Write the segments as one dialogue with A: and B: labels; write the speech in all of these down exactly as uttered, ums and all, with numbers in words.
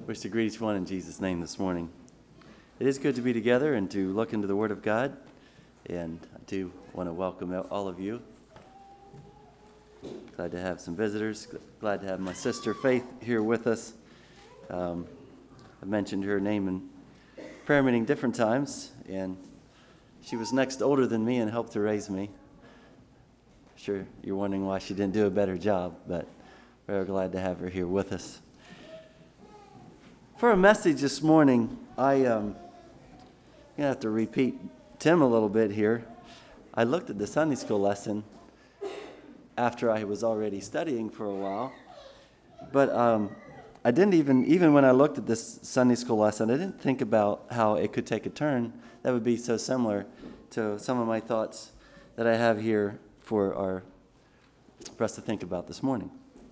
A: Wish to greet each one in Jesus' name this morning. It is good to be together and to look into the Word of God, and I do want to welcome all of you. Glad to have some visitors. Glad to have my sister Faith here with us. Um, I've mentioned her name in prayer meeting different times, and she was next older than me and helped to raise me. Sure, you're wondering why she didn't do a better job, but we're glad to have her here with us. For a message this morning, I um, I'm gonna have to repeat Tim a little bit here. I looked at the Sunday school lesson after I was already studying for a while, but um, I didn't even, even when I looked at this Sunday school lesson, I didn't think about how it could take a turn that would be so similar to some of my thoughts that I have here for our for us to think about this morning.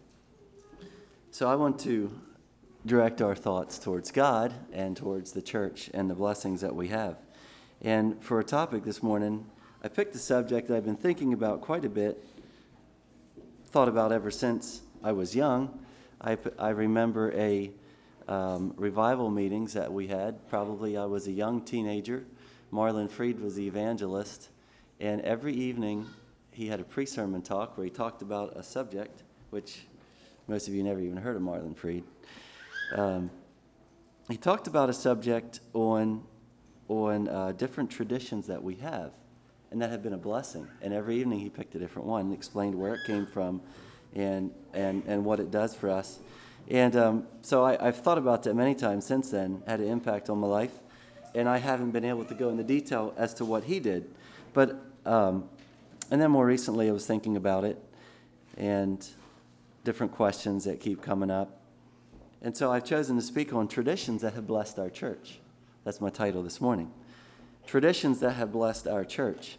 A: So I want to direct our thoughts towards God and towards the church and the blessings that we have. And for a topic this morning, I picked a subject that I've been thinking about quite a bit, thought about ever since I was young. I, I remember a um, revival meetings that we had. Probably I was a young teenager. Marlon Freed was the evangelist. And every evening he had a pre-sermon talk where he talked about a subject, which most of you never even heard of Marlon Freed. Um, he talked about a subject on on uh, different traditions that we have, and that have been a blessing. And every evening he picked a different one and explained where it came from and and, and what it does for us. And um, so I, I've thought about that many times since then, had an impact on my life, and I haven't been able to go into detail as to what he did. But um, and then more recently I was thinking about it and different questions that keep coming up. And so I've chosen to speak on traditions that have blessed our church. That's my title this morning. Traditions that have blessed our church.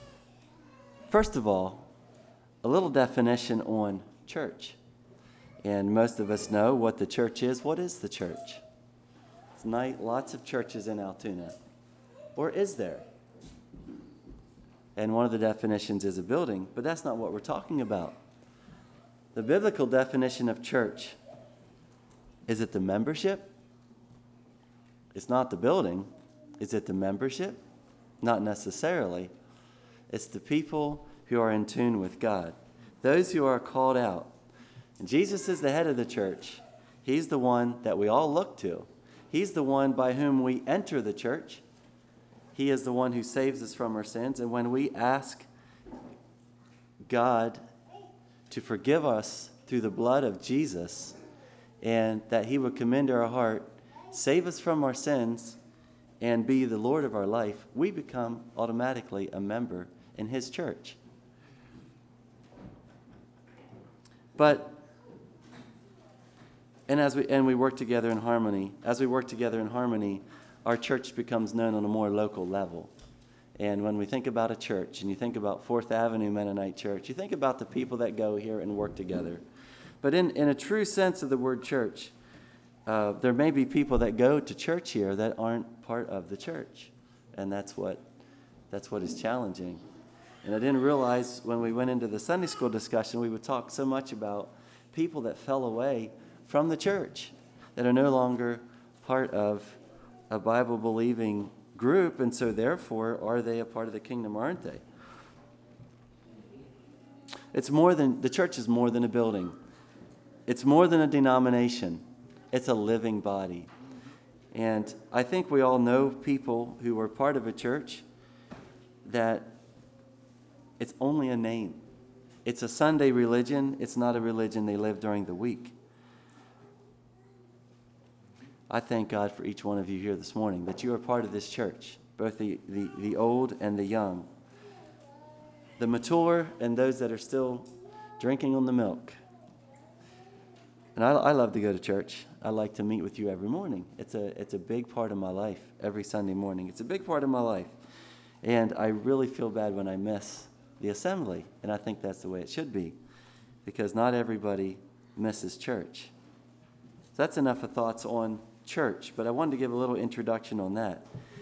A: First of all, a little definition on church. And most of us know what the church is. What is the church? It's not lots of churches in Altoona. Or is there? And one of the definitions is a building, but that's not what we're talking about. The biblical definition of church, is it the membership? It's not the building. Is it the membership? Not necessarily. It's the people who are in tune with God. Those who are called out. And Jesus is the head of the church. He's the one that we all look to. He's the one by whom we enter the church. He is the one who saves us from our sins. And when we ask God to forgive us through the blood of Jesus, and that he would come into our heart, save us from our sins, and be the Lord of our life, we become automatically a member in his church. But, and as we and we work together in harmony, as we work together in harmony, our church becomes known on a more local level. And when we think about a church, and you think about Fourth Avenue Mennonite Church, you think about the people that go here and work together. But in, in a true sense of the word church, uh, there may be people that go to church here that aren't part of the church. And that's what that's what is challenging. And I didn't realize when we went into the Sunday school discussion, we would talk so much about people that fell away from the church, that are no longer part of a Bible-believing group, and so therefore, are they a part of the kingdom, or aren't they? It's more than, the church is more than a building. It's more than a denomination. It's a living body. And I think we all know people who are part of a church that it's only a name. It's a Sunday religion. It's not a religion they live during the week. I thank God for each one of you here this morning, that you are part of this church, both the, the, the old and the young, the mature and those that are still drinking on the milk. And I, I love to go to church. I like to meet with you every morning. It's a it's a big part of my life, every Sunday morning. It's a big part of my life. And I really feel bad when I miss the assembly. And I think that's the way it should be, because not everybody misses church. So that's enough of thoughts on church, but I wanted to give a little introduction on that.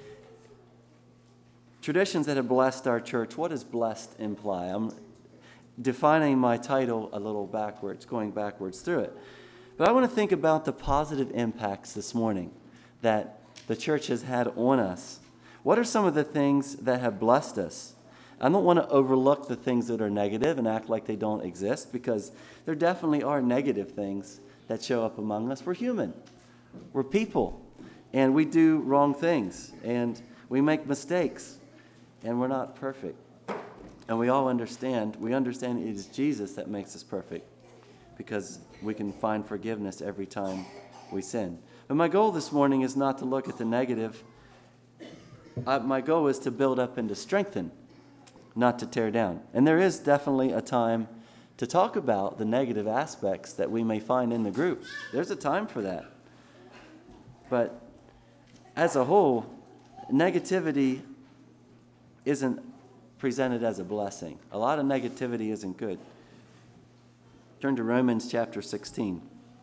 A: Traditions that have blessed our church. What does blessed imply? I'm defining my title a little backwards, going backwards through it. But I want to think about the positive impacts this morning that the church has had on us. What are some of the things that have blessed us? I don't want to overlook the things that are negative and act like they don't exist, because there definitely are negative things that show up among us. We're human. We're people. And we do wrong things. And we make mistakes. And we're not perfect. And we all understand. We understand it is Jesus that makes us perfect, because we can find forgiveness every time we sin. But my goal this morning is not to look at the negative. I, my goal is to build up and to strengthen, not to tear down. And there is definitely a time to talk about the negative aspects that we may find in the group. There's a time for that. But as a whole, negativity isn't presented as a blessing. A lot of negativity isn't good. Turn to Romans chapter sixteen.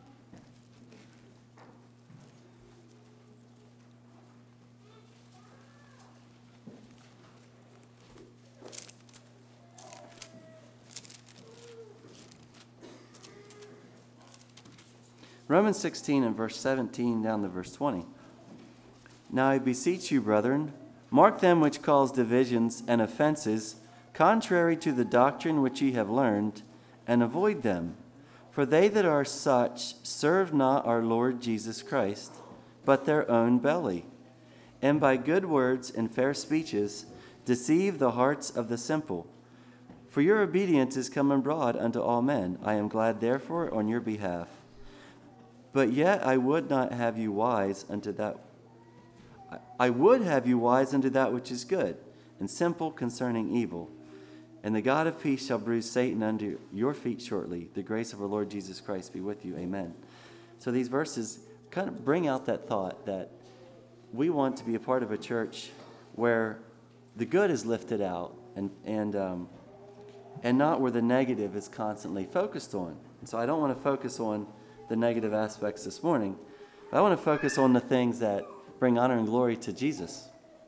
A: Romans sixteen and verse seventeen down to verse twenty. Now I beseech you, brethren, mark them which cause divisions and offenses, contrary to the doctrine which ye have learned, and avoid them. For they that are such serve not our Lord Jesus Christ, but their own belly, and by good words and fair speeches deceive the hearts of the simple. For your obedience is come abroad unto all men. I am glad therefore on your behalf. But yet I would not have you wise unto that. I would have you wise unto that which is good, and simple concerning evil. And the God of peace shall bruise Satan under your feet shortly. The grace of our Lord Jesus Christ be with you. Amen. So these verses kind of bring out that thought that we want to be a part of a church where the good is lifted out and and um, and not where the negative is constantly focused on. And so I don't want to focus on the negative aspects this morning, but I want to focus on the things that bring honor and glory to Jesus.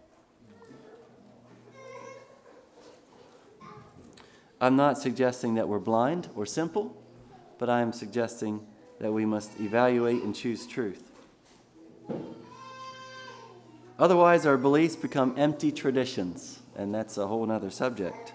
A: I'm not suggesting that we're blind or simple, but I am suggesting that we must evaluate and choose truth. Otherwise, our beliefs become empty traditions, and that's a whole other subject.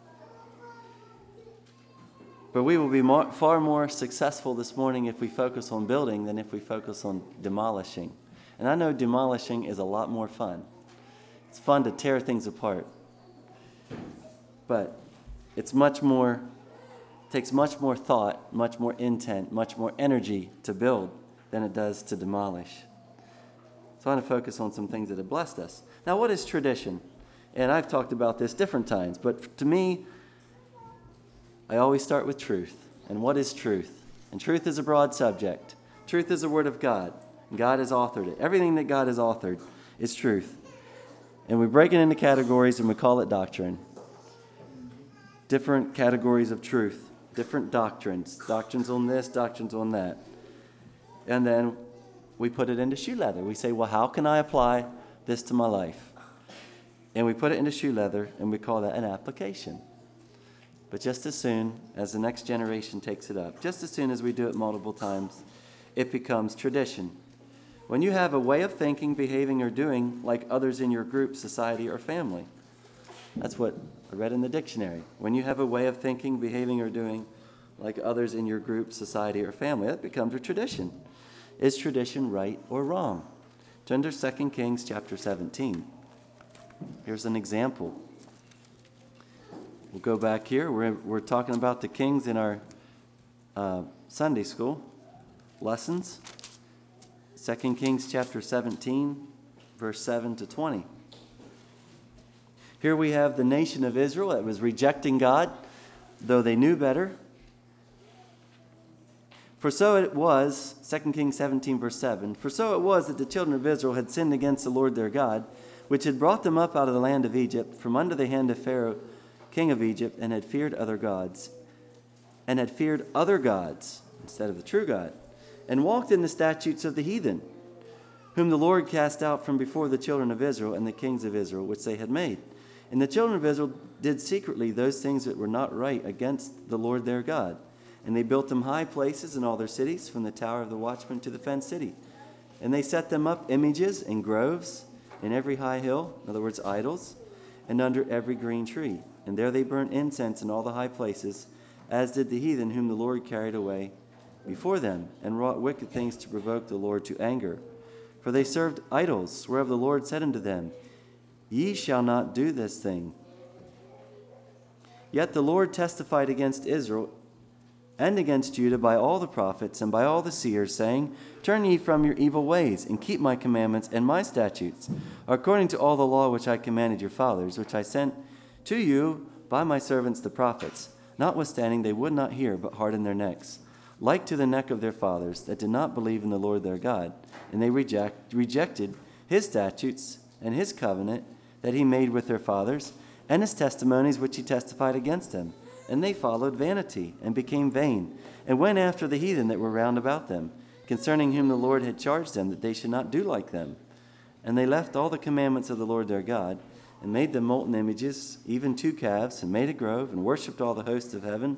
A: But we will be more, far more successful this morning if we focus on building than if we focus on demolishing. And I know demolishing is a lot more fun. It's fun to tear things apart. But it's much more, takes much more thought, much more intent, much more energy to build than it does to demolish. So I want to focus on some things that have blessed us. Now, what is tradition? And I've talked about this different times, but to me, I always start with truth. And what is truth? And truth is a broad subject. Truth is the word of God. And God has authored it. Everything that God has authored is truth. And we break it into categories and we call it doctrine. Different categories of truth, different doctrines. Doctrines on this, doctrines on that. And then we put it into shoe leather. We say, well, how can I apply this to my life? And we put it into shoe leather and we call that an application. But just as soon as the next generation takes it up, just as soon as we do it multiple times, it becomes tradition. When you have a way of thinking, behaving, or doing like others in your group, society, or family. That's what I read in the dictionary. When you have a way of thinking, behaving, or doing like others in your group, society, or family, that becomes a tradition. Is tradition right or wrong? Turn to Second Kings chapter seventeen. Here's an example. We'll go back here. We're, we're talking about the kings in our uh, Sunday school lessons. Second Kings chapter seventeen, verse seven to twenty. Here we have the nation of Israel that was rejecting God, though they knew better. For so it was, Second Kings seventeen, verse seven, for so it was that the children of Israel had sinned against the Lord their God, which had brought them up out of the land of Egypt, from under the hand of Pharaoh, king of Egypt, and had feared other gods, and had feared other gods instead of the true God, and walked in the statutes of the heathen, whom the Lord cast out from before the children of Israel and the kings of Israel, which they had made. And the children of Israel did secretly those things that were not right against the Lord their God. And they built them high places in all their cities, from the tower of the watchman to the fenced city. And they set them up images and groves in every high hill, in other words, idols, and under every green tree. And there they burnt incense in all the high places, as did the heathen whom the Lord carried away before them, and wrought wicked things to provoke the Lord to anger. For they served idols, whereof the Lord said unto them, Ye shall not do this thing. Yet the Lord testified against Israel and against Judah by all the prophets and by all the seers, saying, Turn ye from your evil ways, and keep my commandments and my statutes, according to all the law which I commanded your fathers, which I sent to you by my servants the prophets. Notwithstanding they would not hear, but hardened their necks, like to the neck of their fathers, that did not believe in the Lord their God. And they reject, rejected his statutes and his covenant that he made with their fathers, and his testimonies which he testified against them. And they followed vanity, and became vain, and went after the heathen that were round about them, concerning whom the Lord had charged them that they should not do like them. And they left all the commandments of the Lord their God, and made them molten images, even two calves, and made a grove, and worshipped all the hosts of heaven,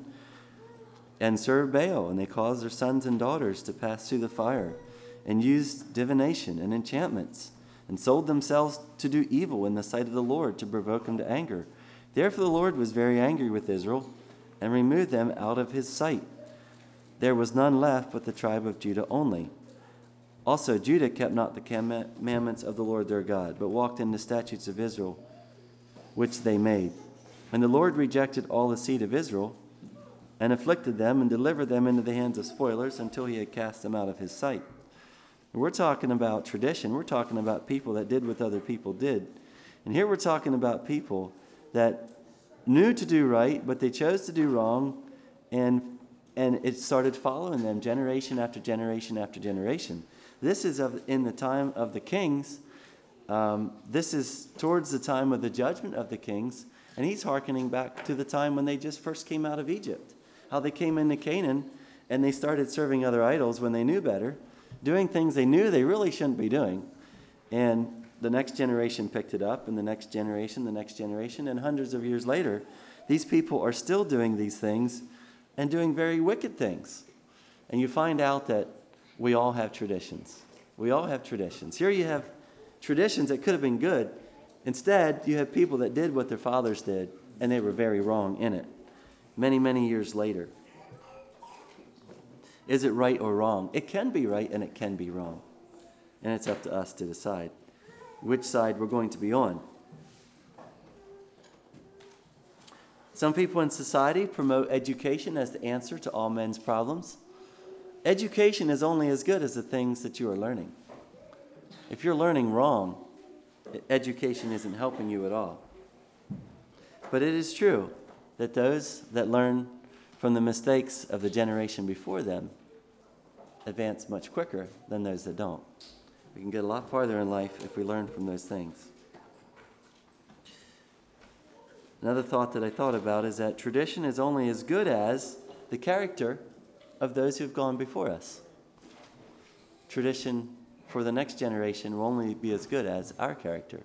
A: and served Baal. And they caused their sons and daughters to pass through the fire, and used divination and enchantments, and sold themselves to do evil in the sight of the Lord, to provoke him to anger. Therefore the Lord was very angry with Israel, and removed them out of his sight. There was none left but the tribe of Judah only. Also Judah kept not the commandments of the Lord their God, but walked in the statutes of Israel, which they made. And the Lord rejected all the seed of Israel, and afflicted them, and delivered them into the hands of spoilers, until he had cast them out of his sight. We're talking about tradition. We're talking about people that did what other people did. And here we're talking about people that knew to do right, but they chose to do wrong, and and it started following them generation after generation after generation. This is of, in the time of the kings. Um, this is towards the time of the judgment of the kings, and he's hearkening back to the time when they just first came out of Egypt, how they came into Canaan, and they started serving other idols when they knew better, doing things they knew they really shouldn't be doing, and the next generation picked it up, and the next generation, the next generation, and hundreds of years later, these people are still doing these things and doing very wicked things. And you find out that we all have traditions. We all have traditions. Here you have traditions that could have been good. Instead, you have people that did what their fathers did, and they were very wrong in it. Many, many years later. Is it right or wrong? It can be right and it can be wrong. And it's up to us to decide which side we're going to be on. Some people in society promote education as the answer to all men's problems. Education is only as good as the things that you are learning. If you're learning wrong, education isn't helping you at all. But it is true that those that learn from the mistakes of the generation before them advance much quicker than those that don't. We can get a lot farther in life if we learn from those things. Another thought that I thought about is that tradition is only as good as the character of those who have gone before us. Tradition for the next generation will only be as good as our character.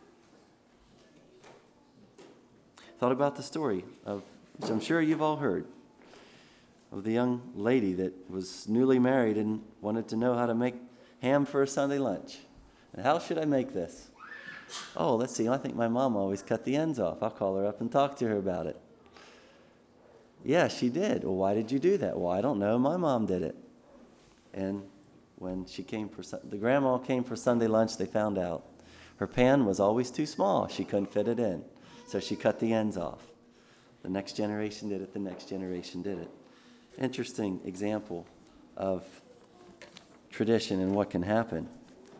A: Thought about the story of, which I'm sure you've all heard, of the young lady that was newly married and wanted to know how to make ham for a Sunday lunch. And how should I make this? Oh, let's see, I think my mom always cut the ends off. I'll call her up and talk to her about it. Yeah, she did. Well, why did you do that? Well, I don't know. My mom did it. And when she came for, the grandma came for Sunday lunch, they found out her pan was always too small. She couldn't fit it in. So she cut the ends off. The next generation did it. The next generation did it. Interesting example of tradition and what can happen.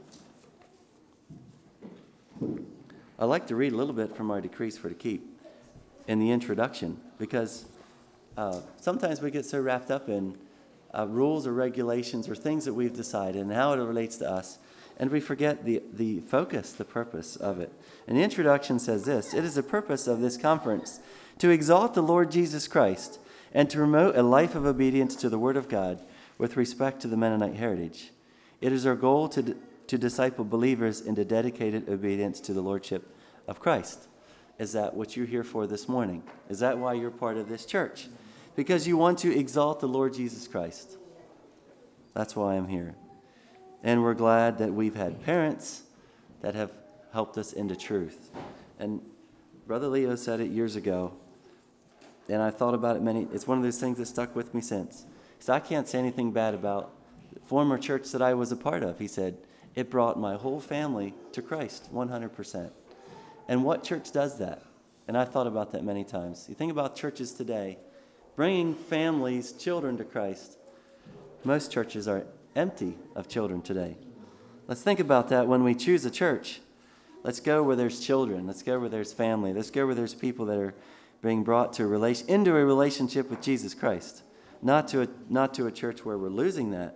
A: I like to read a little bit from our Decrees for to Keep in the introduction, because uh, sometimes we get so wrapped up in uh, rules or regulations or things that we've decided and how it relates to us, and we forget the, the focus, the purpose of it. And the introduction says this: it is the purpose of this conference to exalt the Lord Jesus Christ and to promote a life of obedience to the Word of God with respect to the Mennonite heritage. It is our goal to, to disciple believers into dedicated obedience to the Lordship of Christ. Is that what you're here for this morning? Is that why you're part of this church? because you want to exalt the Lord Jesus Christ. That's why I'm here. And we're glad that we've had parents that have helped us into truth. And Brother Leo said it years ago, and I thought about it many, it's one of those things that stuck with me since. He said, I can't say anything bad about the former church that I was a part of. He said, it brought my whole family to Christ, one hundred percent. And what church does that? And I thought about that many times. You think about churches today, bringing families, children to Christ. Most churches are empty of children today. Let's think about that when we choose a church. Let's go where there's children. Let's go where there's family. Let's go where there's people that are being brought to a relation, into a relationship with Jesus Christ. Not to a, not to a church where we're losing that.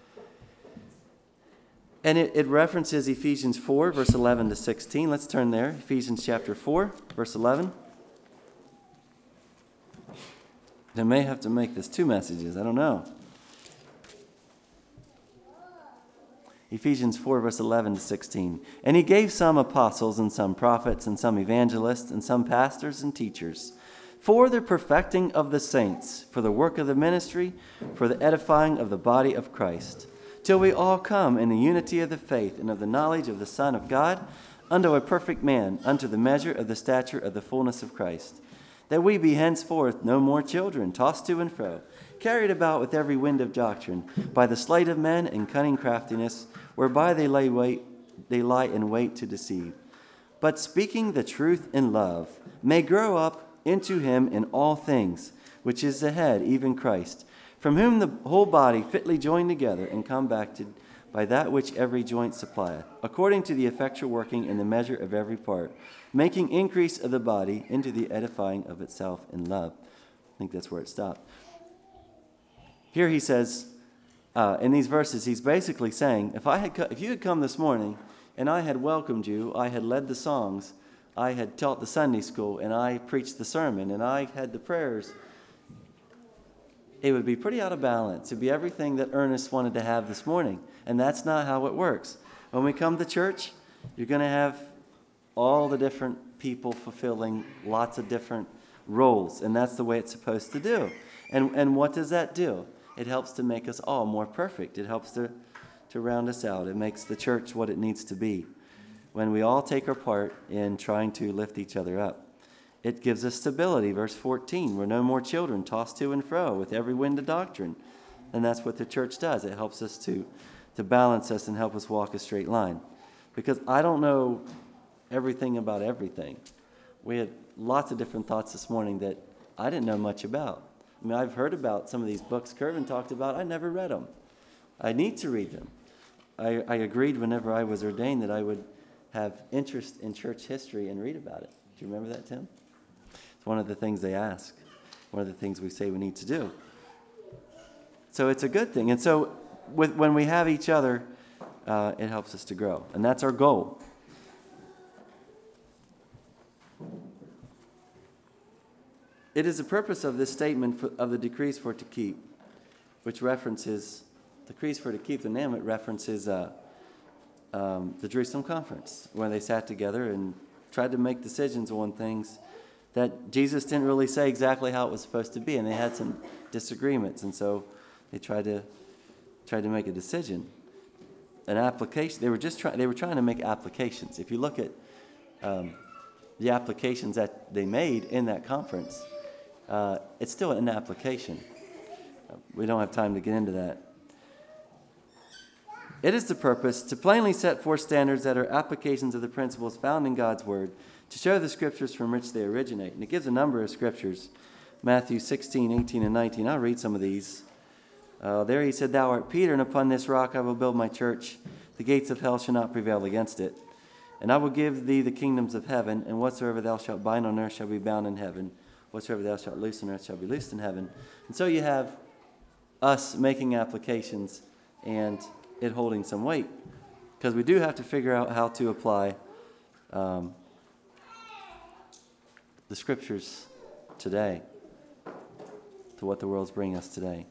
A: And it, it references Ephesians four, verse eleven to sixteen. Let's turn there. Ephesians chapter four, verse eleven. I may have to make this two messages. I don't know. Ephesians four, verse eleven to sixteen. And he gave some apostles and some prophets and some evangelists and some pastors and teachers for the perfecting of the saints, for the work of the ministry, for the edifying of the body of Christ, till we all come in the unity of the faith and of the knowledge of the Son of God, unto a perfect man, unto the measure of the stature of the fullness of Christ, that we be henceforth no more children, tossed to and fro, carried about with every wind of doctrine, by the sleight of men and cunning craftiness, whereby they lay wait, they lie in wait to deceive. But speaking the truth in love, may grow up into him in all things, which is the head, even Christ, from whom the whole body fitly joined together and compacted by that which every joint supplieth, according to the effectual working in the measure of every part, making increase of the body into the edifying of itself in love. I think that's where it stopped. Here he says, uh, in these verses, he's basically saying, if I had, co- if you had come this morning and I had welcomed you, I had led the songs, I had taught the Sunday school, and I preached the sermon, and I had the prayers, it would be pretty out of balance. It would be everything that Ernest wanted to have this morning. And that's not how it works. When we come to church, you're going to have all the different people fulfilling lots of different roles. And that's the way it's supposed to do. And and what does that do? It helps to make us all more perfect. It helps to, to round us out. It makes the church what it needs to be. When we all take our part in trying to lift each other up. It gives us stability. Verse fourteen, we're no more children tossed to and fro with every wind of doctrine. And that's what the church does. It helps us to, to balance us and help us walk a straight line. Because I don't know everything about everything. We had lots of different thoughts this morning that I didn't know much about. I mean, I've heard about some of these books Kervin talked about. I never read them. I need to read them. I, I agreed whenever I was ordained that I would have interest in church history and read about it. Do you remember that, Tim? It's one of the things they ask. One of the things we say we need to do. So it's a good thing. And so with, when we have each other, uh, it helps us to grow. And that's our goal. It is the purpose of this statement for, of the decrees for to keep, which references, decrees for to keep, the name it references uh, um, the Jerusalem Conference, where they sat together and tried to make decisions on things that Jesus didn't really say exactly how it was supposed to be, and they had some disagreements, and so they tried to tried to make a decision, an application. They were just trying. They were trying to make applications. If you look at um, the applications that they made in that conference, uh, it's still an application. We don't have time to get into that. It is the purpose to plainly set forth standards that are applications of the principles found in God's Word, to show the scriptures from which they originate. And it gives a number of scriptures. Matthew sixteen, eighteen, and nineteen. I'll read some of these. Uh, there he said, Thou art Peter, and upon this rock I will build my church. The gates of hell shall not prevail against it. And I will give thee the kingdoms of heaven, and whatsoever thou shalt bind on earth shall be bound in heaven. Whatsoever thou shalt loose on earth shall be loosed in heaven. And so you have us making applications and it holding some weight. Because we do have to figure out how to apply um, the scriptures today to what the world's bringing us today.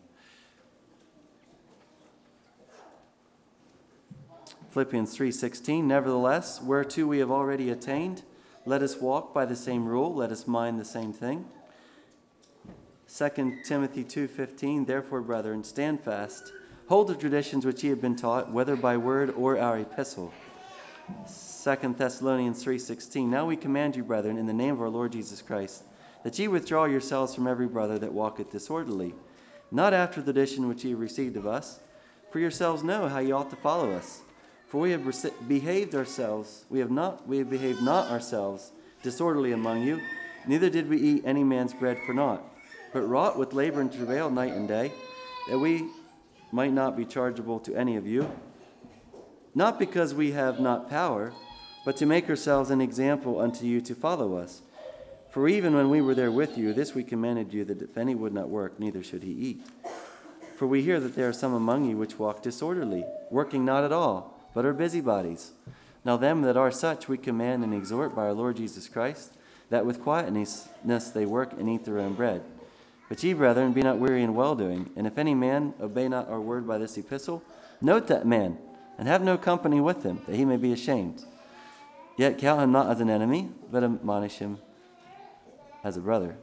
A: Philippians three sixteen, Nevertheless, whereto we have already attained, let us walk by the same rule, let us mind the same thing. Second Timothy two fifteen, therefore, brethren, stand fast, hold the traditions which ye have been taught, whether by word or our epistle. Second Thessalonians three sixteen, now we command you, brethren, in the name of our Lord Jesus Christ, that ye withdraw yourselves from every brother that walketh disorderly, not after the tradition which ye have received of us, for yourselves know how ye ought to follow us. For we have rece- behaved ourselves, we have not, we have behaved not ourselves disorderly among you, neither did we eat any man's bread for naught, but wrought with labor and travail night and day, that we might not be chargeable to any of you, not because we have not power, but to make ourselves an example unto you to follow us. For even when we were there with you, this we commanded you, that if any would not work, neither should he eat. For we hear that there are some among you which walk disorderly, working not at all, but are busybodies. Now them that are such we command and exhort by our Lord Jesus Christ, that with quietness they work and eat their own bread. But ye, brethren, be not weary in well-doing, and if any man obey not our word by this epistle, note that man, and have no company with him, that he may be ashamed. Yet count him not as an enemy, but admonish him as a brother.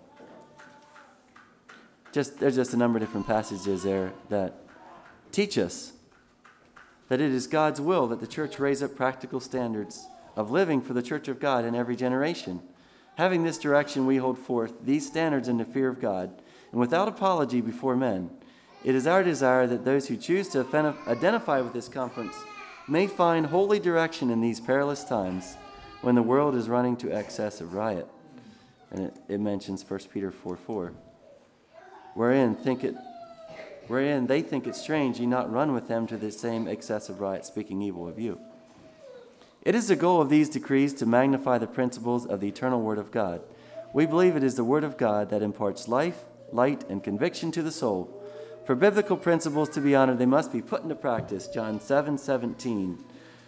A: Just there's just a number of different passages there that teach us that it is God's will that the church raise up practical standards of living for the church of God in every generation. Having this direction, we hold forth these standards in the fear of God, and without apology before men. It is our desire that those who choose to identify with this conference may find holy direction in these perilous times when the world is running to excess of riot. And it, it mentions First Peter four four. Wherein think it wherein they think it strange ye not run with them to the same excessive riot, speaking evil of you. It is the goal of these decrees to magnify the principles of the eternal Word of God. We believe it is the Word of God that imparts life, light, and conviction to the soul. For biblical principles to be honored, they must be put into practice. John seven seventeen.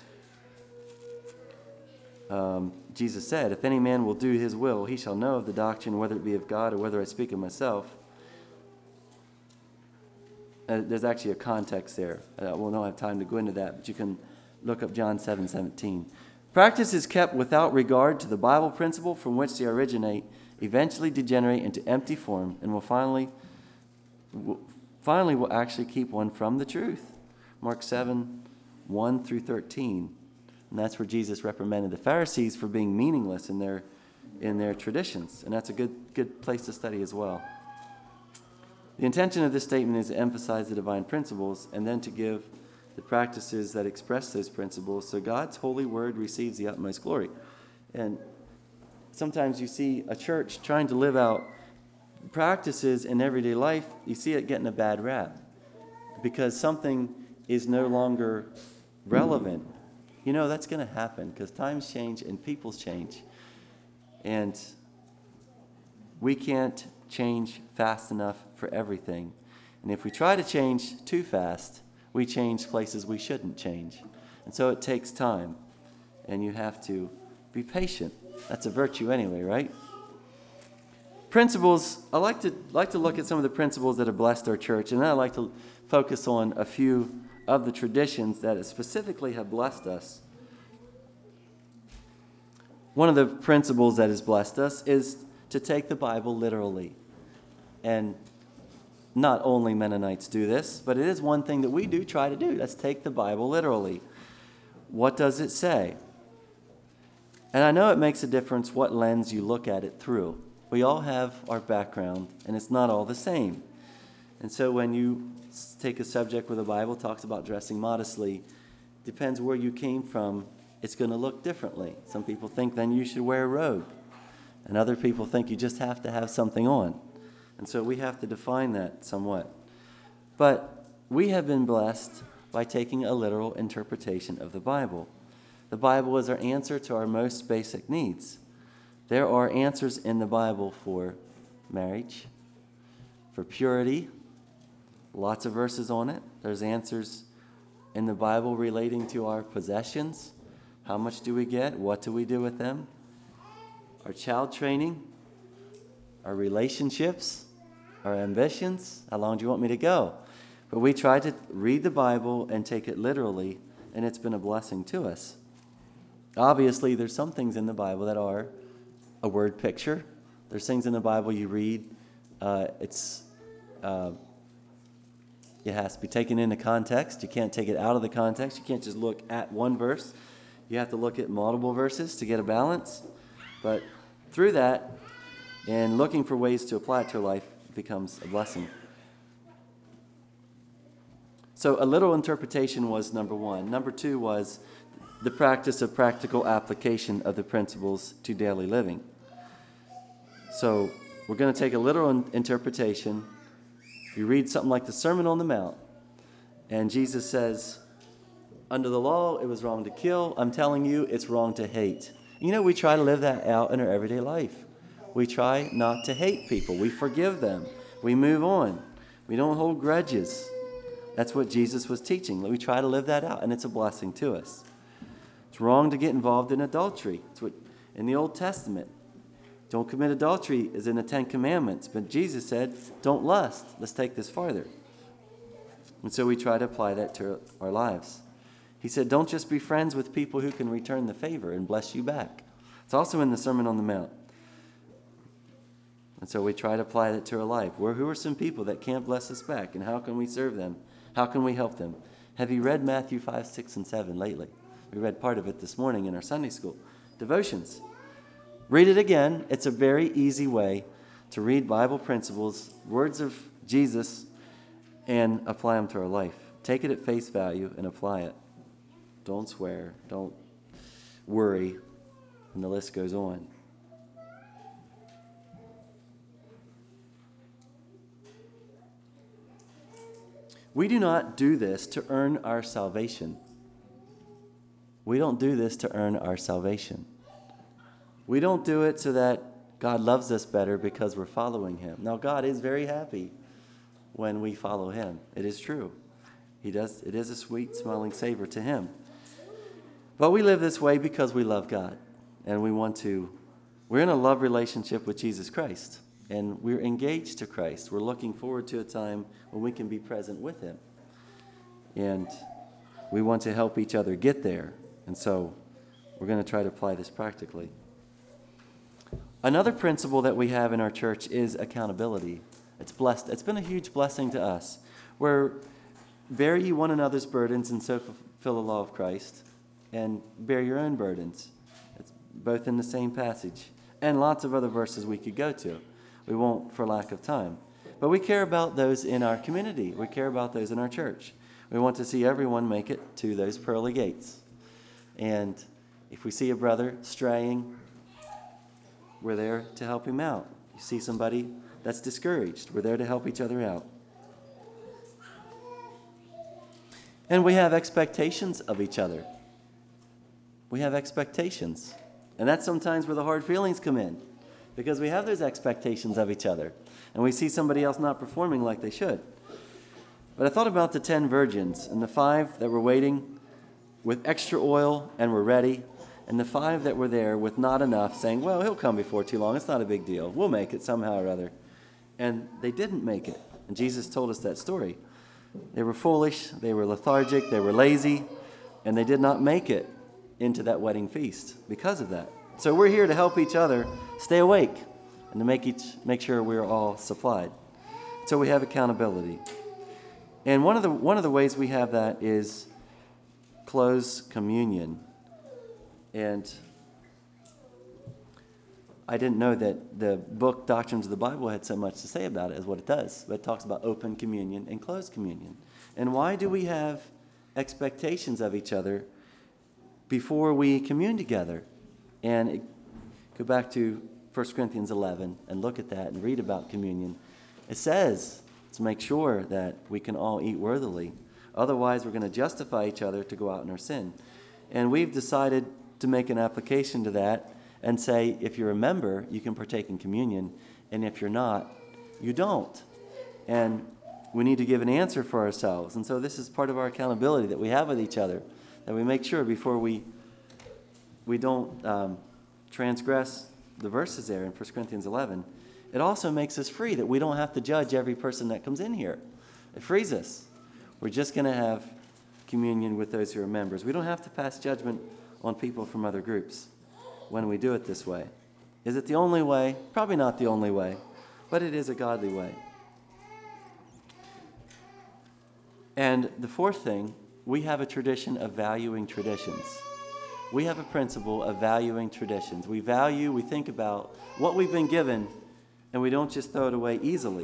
A: Um, Jesus said, if any man will do his will, he shall know of the doctrine, whether it be of God or whether I speak of myself. Uh, there's actually a context there. Uh, we'll not have time to go into that, but you can look up John seven seventeen. Practice is kept without regard to the Bible principle from which they originate, eventually degenerate into empty form, and will finally, will, finally will actually keep one from the truth. Mark seven, one through thirteen. And that's where Jesus reprimanded the Pharisees for being meaningless in their in their traditions. And that's a good good place to study as well. The intention of this statement is to emphasize the divine principles and then to give the practices that express those principles so God's holy word receives the utmost glory. And sometimes you see a church trying to live out practices in everyday life, you see it getting a bad rap because something is no longer relevant. You know, that's going to happen because times change and peoples change. And we can't change fast enough for everything. And if we try to change too fast, we change places we shouldn't change. And so it takes time. And you have to be patient. That's a virtue anyway, right? Principles, I like to like to look at some of the principles that have blessed our church. And then I like to focus on a few of the traditions that specifically have blessed us. One of the principles that has blessed us is to take the Bible literally. And not only Mennonites do this, but it is one thing that we do try to do. Let's take the Bible literally. What does it say? And I know it makes a difference what lens you look at it through. We all have our background, and it's not all the same. And so when you take a subject where the Bible talks about dressing modestly, depends where you came from, it's going to look differently. Some people think then you should wear a robe, and other people think you just have to have something on. And so we have to define that somewhat. But we have been blessed by taking a literal interpretation of the Bible. The Bible is our answer to our most basic needs. There are answers in the Bible for marriage, for purity, lots of verses on it. There's answers in the Bible relating to our possessions. How much do we get? What do we do with them? Our child training, our relationships, our ambitions. How long do you want me to go? But we try to read the Bible and take it literally, and it's been a blessing to us. Obviously, there's some things in the Bible that are a word picture. There's things in the Bible you read Uh, it's uh, it has to be taken into context. You can't take it out of the context. You can't just look at one verse. You have to look at multiple verses to get a balance. But through that, and looking for ways to apply it to life, becomes a blessing. So a literal interpretation was number one. Number two was the practice of practical application of the principles to daily living. So we're going to take a literal in- interpretation. You read something like the Sermon on the Mount, and Jesus says, under the law, it was wrong to kill. I'm telling you, it's wrong to hate. You know, we try to live that out in our everyday life. We try not to hate people. We forgive them. We move on. We don't hold grudges. That's what Jesus was teaching. We try to live that out, and it's a blessing to us. It's wrong to get involved in adultery. It's what in the Old Testament, don't commit adultery is in the Ten Commandments. But Jesus said, don't lust. Let's take this farther. And so we try to apply that to our lives. He said, don't just be friends with people who can return the favor and bless you back. It's also in the Sermon on the Mount. And so we try to apply that to our life. Where, who are some people that can't bless us back, and how can we serve them? How can we help them? Have you read Matthew five, six, and seven lately? We read part of it this morning in our Sunday school devotions. Read it again. It's a very easy way to read Bible principles, words of Jesus, and apply them to our life. Take it at face value and apply it. Don't swear. Don't worry. And the list goes on. We do not do this to earn our salvation. We don't do this to earn our salvation. We don't do it so that God loves us better because we're following him. Now, God is very happy when we follow him. It is true. He does. It is a sweet, smelling savor to him. But we live this way because we love God. And we want to, we're in a love relationship with Jesus Christ. And we're engaged to Christ. We're looking forward to a time when we can be present with him. And we want to help each other get there. And so we're going to try to apply this practically. Another principle that we have in our church is accountability. It's blessed. It's been a huge blessing to us. Where bear ye one another's burdens and so fulfill the law of Christ. And bear your own burdens. It's both in the same passage. And lots of other verses we could go to. We won't for lack of time. But we care about those in our community. We care about those in our church. We want to see everyone make it to those pearly gates. And if we see a brother straying, we're there to help him out. You see somebody that's discouraged, we're there to help each other out. And we have expectations of each other. We have expectations. And that's sometimes where the hard feelings come in. Because we have those expectations of each other. And we see somebody else not performing like they should. But I thought about the ten virgins and the five that were waiting with extra oil and were ready. And the five that were there with not enough saying, well, he'll come before too long. It's not a big deal. We'll make it somehow or other. And they didn't make it. And Jesus told us that story. They were foolish. They were lethargic. They were lazy. And they did not make it into that wedding feast because of that. So we're here to help each other stay awake and to make each make sure we're all supplied. So we have accountability. And one of the one of the ways we have that is close communion. And I didn't know that the book Doctrines of the Bible had so much to say about it as what it does. But it talks about open communion and closed communion. And why do we have expectations of each other before we commune together? And it, go back to First Corinthians eleven and look at that and read about communion. It says to make sure that we can all eat worthily. Otherwise, we're going to justify each other to go out in our sin. And we've decided to make an application to that and say, if you're a member, you can partake in communion. And if you're not, you don't. And we need to give an answer for ourselves. And so this is part of our accountability that we have with each other, that we make sure before we we don't um, transgress the verses there in First Corinthians eleven. It also makes us free, that we don't have to judge every person that comes in here. It frees us. We're just going to have communion with those who are members. We don't have to pass judgment on people from other groups when we do it this way. Is it the only way? Probably not the only way. but it is a godly way. And the fourth thing, we have a tradition of valuing traditions. We have a principle of valuing traditions. We value, we think about what we've been given, and we don't just throw it away easily.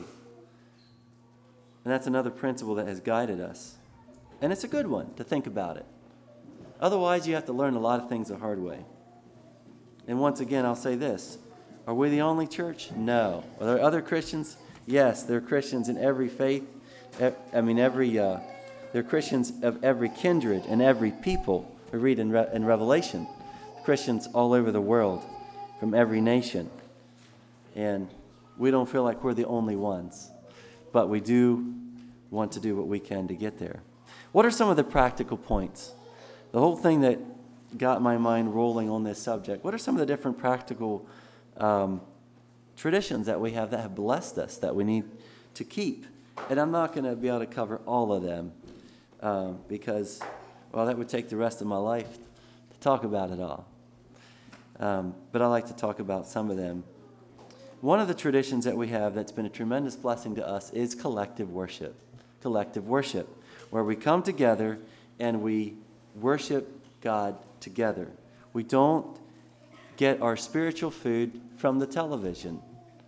A: And that's another principle that has guided us. And it's a good one to think about it. Otherwise, you have to learn a lot of things the hard way. And once again, I'll say this. Are we the only church? No. Are there other Christians? Yes, there are Christians in every faith. I mean, every uh, there are Christians of every kindred and every people. We read in, Re- in Revelation. Christians all over the world, from every nation. And we don't feel like we're the only ones. But we do want to do what we can to get there. What are some of the practical points? The whole thing that got my mind rolling on this subject, what are some of the different practical um, traditions that we have that have blessed us that we need to keep? And I'm not going to be able to cover all of them um, because, well, that would take the rest of my life to talk about it all. Um, but I like to talk about some of them. One of the traditions that we have that's been a tremendous blessing to us is collective worship. Collective worship, where we come together and we worship God together. We don't get our spiritual food from the television.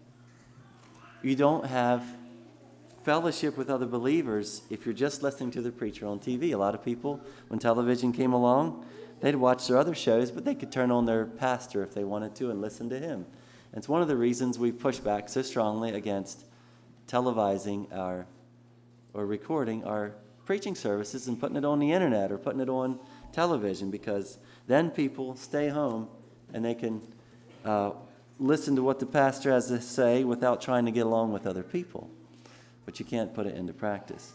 A: You don't have fellowship with other believers if you're just listening to the preacher on T V. A lot of people, when television came along, they'd watch their other shows, but they could turn on their pastor if they wanted to and listen to him. And it's one of the reasons we push back so strongly against televising our or recording our preaching services and putting it on the internet or putting it on television, because then people stay home and they can uh, listen to what the pastor has to say without trying to get along with other people. But you can't put it into practice.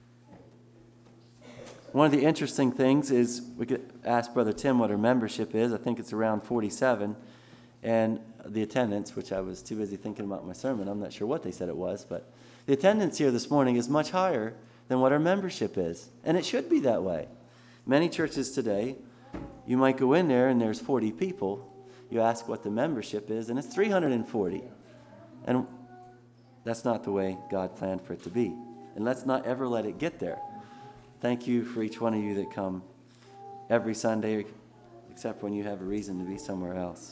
A: One of the interesting things is we could ask Brother Tim what our membership is. I think it's around forty-seven. And the attendance, which I was too busy thinking about my sermon, I'm not sure what they said it was, but the attendance here this morning is much higher than what our membership is. And it should be that way. Many churches today, you might go in there and there's forty people. You ask what the membership is, and it's three hundred forty. And that's not the way God planned for it to be. And let's not ever let it get there. Thank you for each one of you that come every Sunday, except when you have a reason to be somewhere else.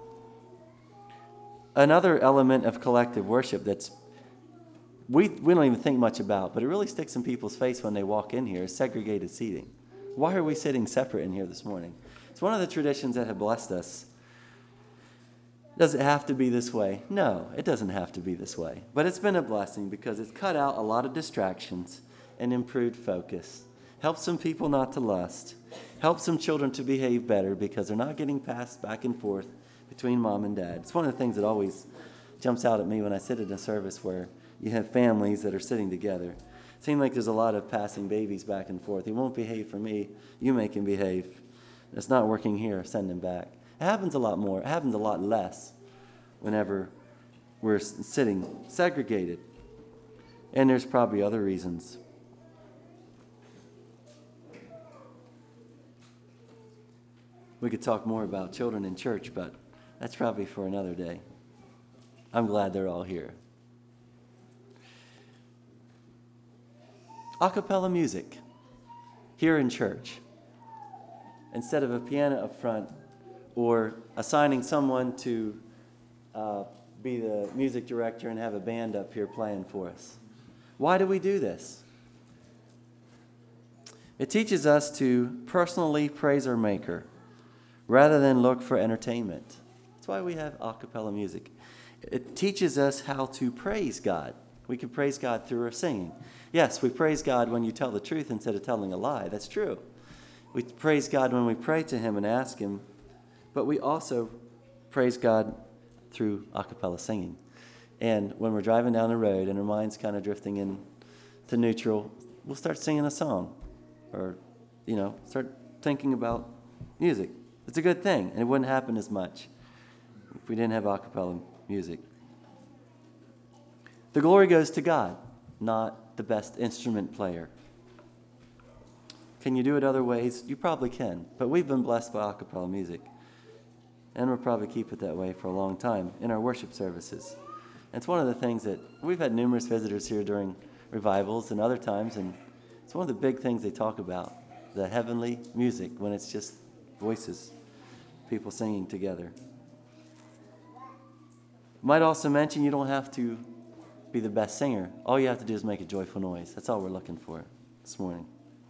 A: Another element of collective worship that's we, we don't even think much about, but it really sticks in people's face when they walk in here, is segregated seating. Why are we sitting separate in here this morning? It's one of the traditions that have blessed us. Does it have to be this way? No, it doesn't have to be this way. But it's been a blessing because it's cut out a lot of distractions and improved focus. Helps some people not to lust. Helps some children to behave better because they're not getting passed back and forth between mom and dad. It's one of the things that always jumps out at me when I sit in a service where you have families that are sitting together. It seems like there's a lot of passing babies back and forth. He won't behave for me. You make him behave. It's not working here. Send him back. It happens a lot more. It happens a lot less whenever we're sitting segregated. And there's probably other reasons. We could talk more about children in church, but that's probably for another day. I'm glad they're all here. A cappella music here in church. Instead of a piano up front or assigning someone to uh, be the music director and have a band up here playing for us. Why do we do this? It teaches us to personally praise our Maker rather than look for entertainment. That's why we have a cappella music. It teaches us how to praise God. We can praise God through our singing. Yes, we praise God when you tell the truth instead of telling a lie. That's true. We praise God when we pray to Him and ask Him, but we also praise God through a cappella singing. And when we're driving down the road and our mind's kind of drifting in to neutral, we'll start singing a song or, you know, start thinking about music. It's a good thing, and it wouldn't happen as much if we didn't have a cappella music. The glory goes to God, not the best instrument player. Can you do it other ways? You probably can, but we've been blessed by a cappella music, and we'll probably keep it that way for a long time in our worship services. And it's one of the things that we've had numerous visitors here during revivals and other times, and it's one of the big things they talk about, the heavenly music, when it's just voices, people singing together. Might also mention you don't have to be the best singer. All you have to do is make a joyful noise. That's all we're looking for this morning.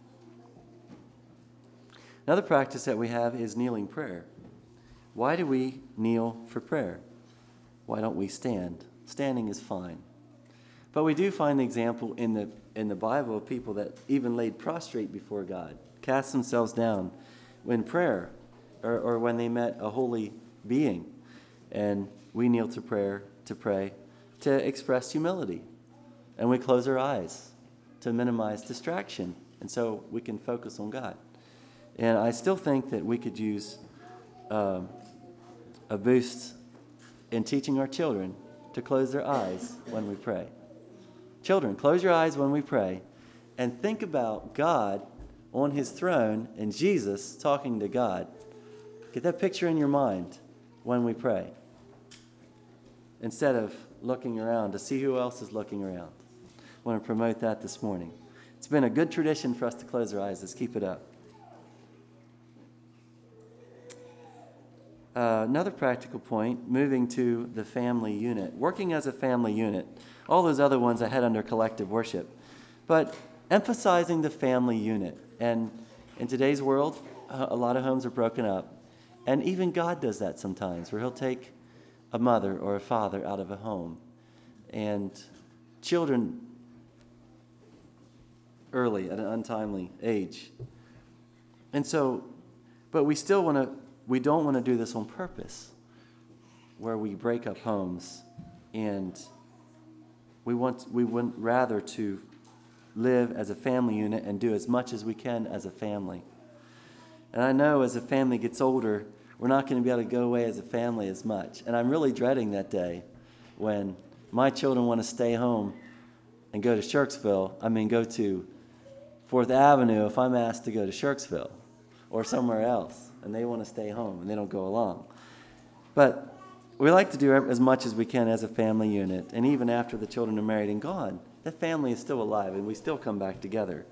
A: Another practice that we have is kneeling prayer. Why do we kneel for prayer? Why don't we stand? Standing is fine. But we do find the example in the in the Bible of people that even laid prostrate before God, cast themselves down in prayer, or, or when they met a holy being. And we kneel to prayer, to pray, to express humility. And we close our eyes to minimize distraction, and so we can focus on God. And I still think that we could use um, a boost in teaching our children to close their eyes when we pray. Children, close your eyes when we pray and think about God on his throne and Jesus talking to God. Get that picture in your mind when we pray, instead of looking around to see who else is looking around. I want to promote that this morning. It's been a good tradition for us to close our eyes. Let's keep it up. Uh, another practical point, moving to the family unit. Working as a family unit. All those other ones I had under collective worship. But emphasizing the family unit. And in today's world, a lot of homes are broken up. And even God does that sometimes, where he'll take a mother or a father out of a home. And children early, at an untimely age. And so, but we still want to, we don't want to do this on purpose, where we break up homes, and we want, we want rather to live as a family unit and do as much as we can as a family. And I know as a family gets older, we're not going to be able to go away as a family as much. And I'm really dreading that day when my children want to stay home and go to Shirksville. I mean, go to Fourth Avenue if I'm asked to go to Shirksville or somewhere else, and they want to stay home and they don't go along. But we like to do as much as we can as a family unit. And even after the children are married and gone, that family is still alive and we still come back together.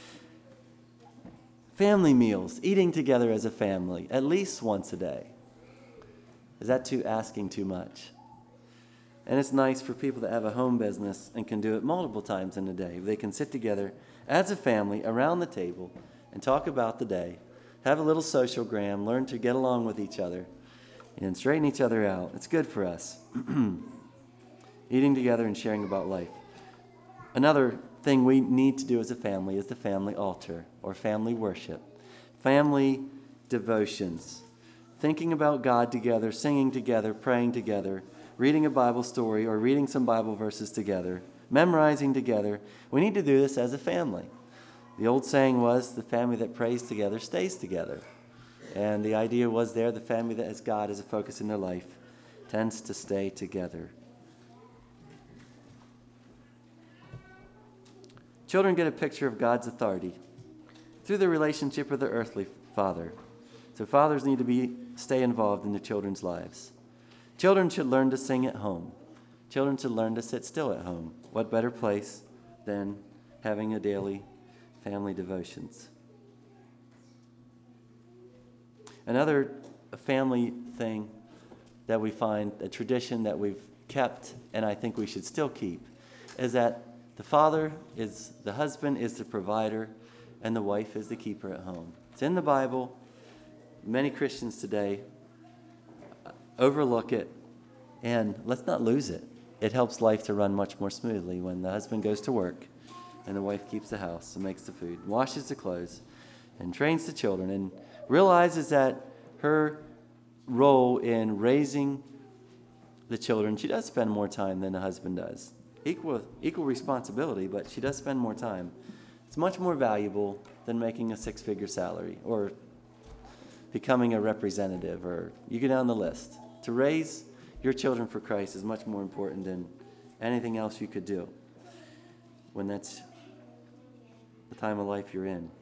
A: Family meals, eating together as a family, at least once a day. Is that too asking too much? And it's nice for people that have a home business and can do it multiple times in a day. They can sit together as a family around the table and talk about the day, have a little social gram, learn to get along with each other, and straighten each other out. It's good for us. Eating together and sharing about life. Another thing we need to do as a family is the family altar or family worship. Family devotions. Thinking about God together, singing together, praying together, reading a Bible story or reading some Bible verses together, memorizing together. We need to do this as a family. The old saying was, the family that prays together stays together. And the idea was there, the family that has God as a focus in their life tends to stay together. Children get a picture of God's authority through the relationship with their earthly father. So fathers need to be stay involved in their children's lives. Children should learn to sing at home. Children should learn to sit still at home. What better place than having a daily family devotions? Another family thing that we find, a tradition that we've kept, and I think we should still keep, is that the father is, the husband is the provider, and the wife is the keeper at home. It's in the Bible. Many Christians today overlook it, and let's not lose it. It helps life to run much more smoothly when the husband goes to work and the wife keeps the house and makes the food, washes the clothes, and trains the children, and realizes that her role in raising the children, she does spend more time than the husband does. Equal, equal responsibility, but she does spend more time. It's much more valuable than making a six-figure salary or becoming a representative, or you go down the list. To raise your children for Christ is much more important than anything else you could do when that's the time of life you're in.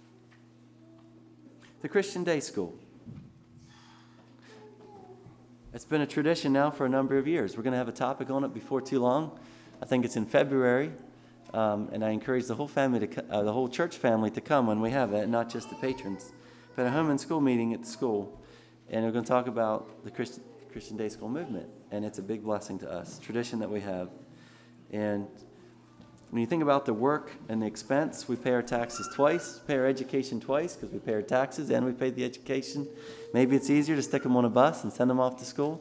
A: The Christian Day School. It's been a tradition now for a number of years. We're going to have a topic on it before too long. I think it's in February, um, and I encourage the whole family, to, uh, the whole church family, to come when we have it, not just the patrons. But a home and school meeting at the school, and we're going to talk about the Christian, Christian Day School movement, and it's a big blessing to us, tradition that we have. And when you think about the work and the expense, we pay our taxes twice, pay our education twice because we pay our taxes and we pay the education. Maybe it's easier to stick them on a bus and send them off to school.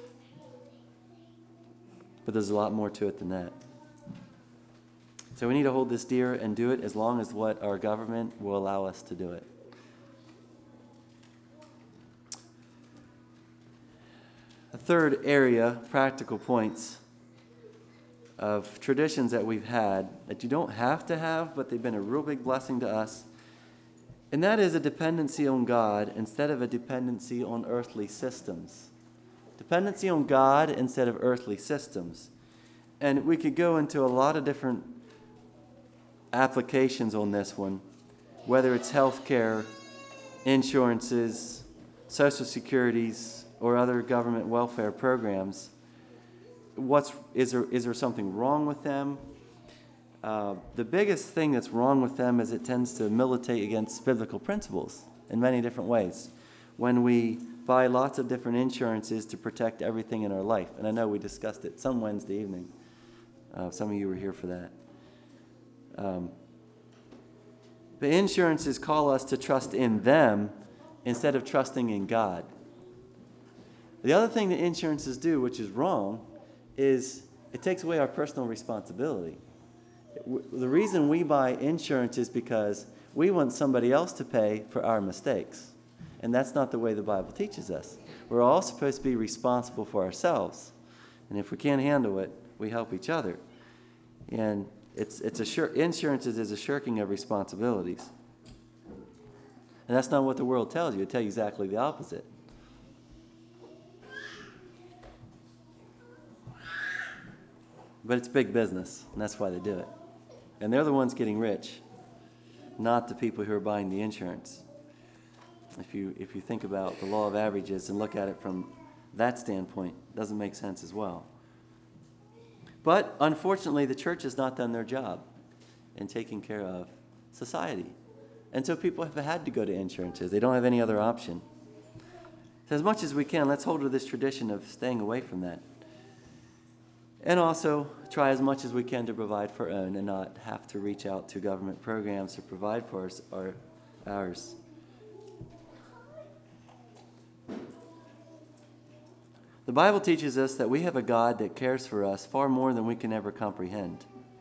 A: But there's a lot more to it than that. So we need to hold this dear and do it as long as what our government will allow us to do it. A third area, practical points of traditions that we've had that you don't have to have, but they've been a real big blessing to us. And that is a dependency on God instead of a dependency on earthly systems. Dependency on God instead of earthly systems. And we could go into a lot of different applications on this one, whether it's healthcare, insurances, social securities, or other government welfare programs. What's is there is there something wrong with them? Uh, the biggest thing that's wrong with them is it tends to militate against biblical principles in many different ways. When we buy lots of different insurances to protect everything in our life, and I know we discussed it some Wednesday evening. Uh, some of you were here for that. Um, the insurances call us to trust in them instead of trusting in God. The other thing that insurances do, which is wrong, is it takes away our personal responsibility. The reason we buy insurance is because we want somebody else to pay for our mistakes. And that's not the way the Bible teaches us. We're all supposed to be responsible for ourselves. And if we can't handle it, we help each other. And it's it's a shir- insurances is a shirking of responsibilities. And that's not what the world tells you. It tells you exactly the opposite. But it's big business, and that's why they do it. And they're the ones getting rich, not the people who are buying the insurance. If you if you think about the law of averages and look at it from that standpoint, it doesn't make sense as well. But unfortunately, the church has not done their job in taking care of society. And so people have had to go to insurances. They don't have any other option. So as much as we can, let's hold to this tradition of staying away from that. And also try as much as we can to provide for our own and not have to reach out to government programs to provide for us, our, ours. The Bible teaches us that we have a God that cares for us far more than we can ever comprehend.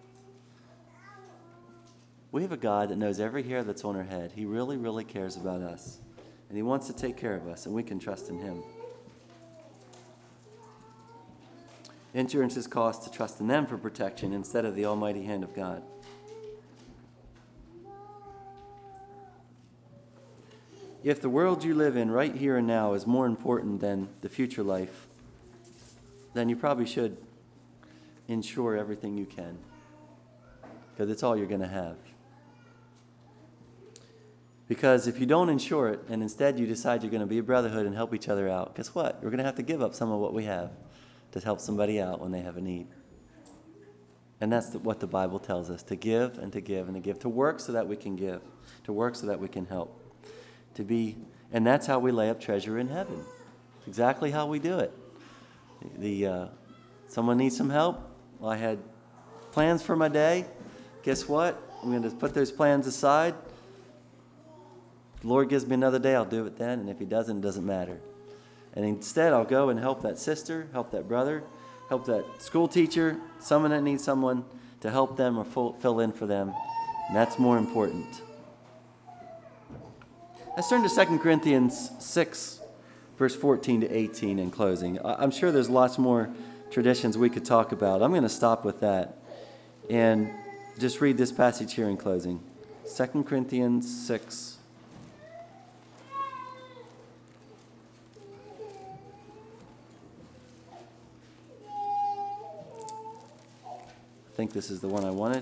A: We have a God that knows every hair that's on our head. He really, really cares about us. And he wants to take care of us, and we can trust in him. Insurances cost to trust in them for protection instead of the almighty hand of God. If the world you live in right here and now is more important than the future life, then you probably should insure everything you can, because it's all you're going to have. Because if you don't insure it and instead you decide you're going to be a brotherhood and help each other out, guess what? We're going to have to give up some of what we have to help somebody out when they have a need. And that's the, what the Bible tells us, to give and to give and to give, to work so that we can give, to work so that we can help, to be, and that's how we lay up treasure in heaven. It's exactly how we do it. The uh, someone needs some help. Well, I had plans for my day. Guess what? I'm going to put those plans aside. The Lord gives me another day, I'll do it then, and if he doesn't, it doesn't matter. And instead, I'll go and help that sister, help that brother, help that school teacher, someone that needs someone to help them or full, fill in for them. And that's more important. Let's turn to Second Corinthians six, verse fourteen to eighteen in closing. I'm sure there's lots more traditions we could talk about. I'm going to stop with that and just read this passage here in closing. Second Corinthians six. I think this is the one I wanted.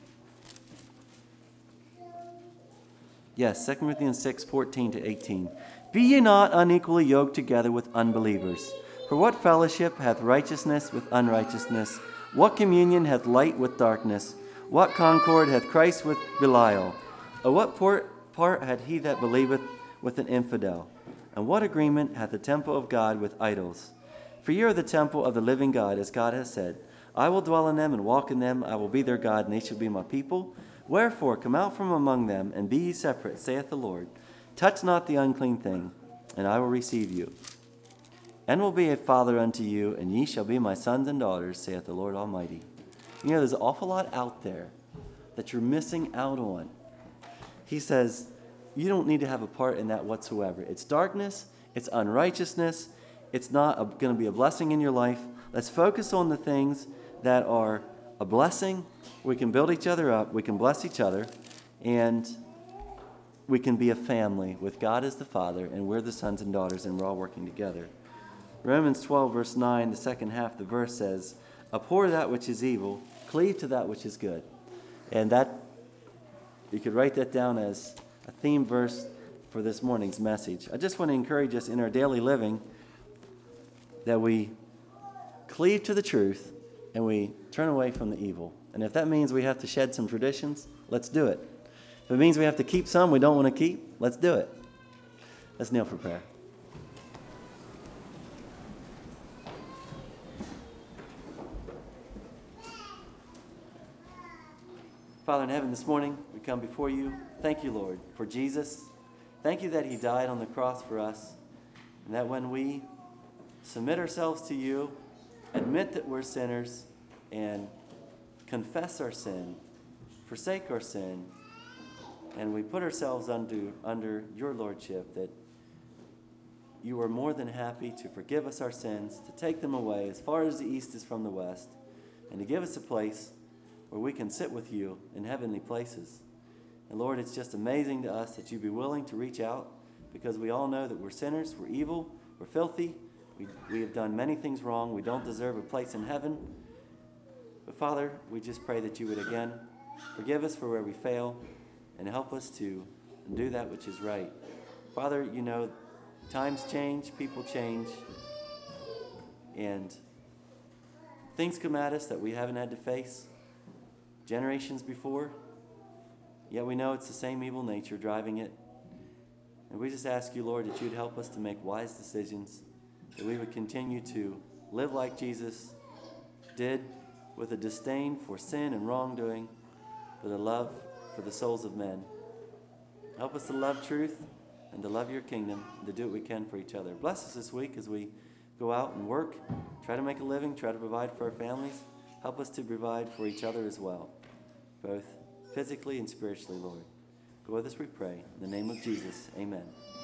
A: Yes, Second Corinthians six, fourteen to eighteen. Be ye not unequally yoked together with unbelievers. For what fellowship hath righteousness with unrighteousness? What communion hath light with darkness? What concord hath Christ with Belial? Or what part, part had he that believeth with an infidel? And what agreement hath the temple of God with idols? For ye are the temple of the living God, as God has said, I will dwell in them and walk in them, I will be their God, and they shall be my people. Wherefore come out from among them, and be ye separate, saith the Lord. Touch not the unclean thing, and I will receive you, and will be a father unto you, and ye shall be my sons and daughters, saith the Lord Almighty. You know, there's an awful lot out there that you're missing out on. He says, you don't need to have a part in that whatsoever. It's darkness, it's unrighteousness, it's not going to be a blessing in your life. Let's focus on the things that are a blessing. We can build each other up, we can bless each other, and we can be a family with God as the Father, and we're the sons and daughters, and we're all working together. Romans twelve, verse nine, the second half of the verse says, abhor that which is evil, cleave to that which is good. And that, you could write that down as a theme verse for this morning's message. I just want to encourage us in our daily living that we cleave to the truth and we turn away from the evil. And if that means we have to shed some traditions, let's do it. If it means we have to keep some we don't want to keep, let's do it. Let's kneel for prayer. Father in heaven, this morning we come before you. Thank you, Lord, for Jesus. Thank you that he died on the cross for us, and that when we submit ourselves to you, admit that we're sinners, and confess our sin, forsake our sin, and we put ourselves under, under your lordship, that you are more than happy to forgive us our sins, to take them away as far as the east is from the west, and to give us a place where we can sit with you in heavenly places. And Lord, it's just amazing to us that you'd be willing to reach out, because we all know that we're sinners, we're evil, we're filthy, we, we have done many things wrong, we don't deserve a place in heaven. But Father, we just pray that you would again forgive us for where we fail and help us to do that which is right. Father, you know, times change, people change, and things come at us that we haven't had to face generations before, yet we know it's the same evil nature driving it. And we just ask you, Lord, that you'd help us to make wise decisions, that we would continue to live like Jesus did, with a disdain for sin and wrongdoing, with a love for the souls of men. Help us to love truth and to love your kingdom, and to do what we can for each other. Bless us this week as we go out and work, try to make a living, try to provide for our families. Help us to provide for each other as well, both physically and spiritually, Lord. Go with us, we pray. In the name of Jesus, amen.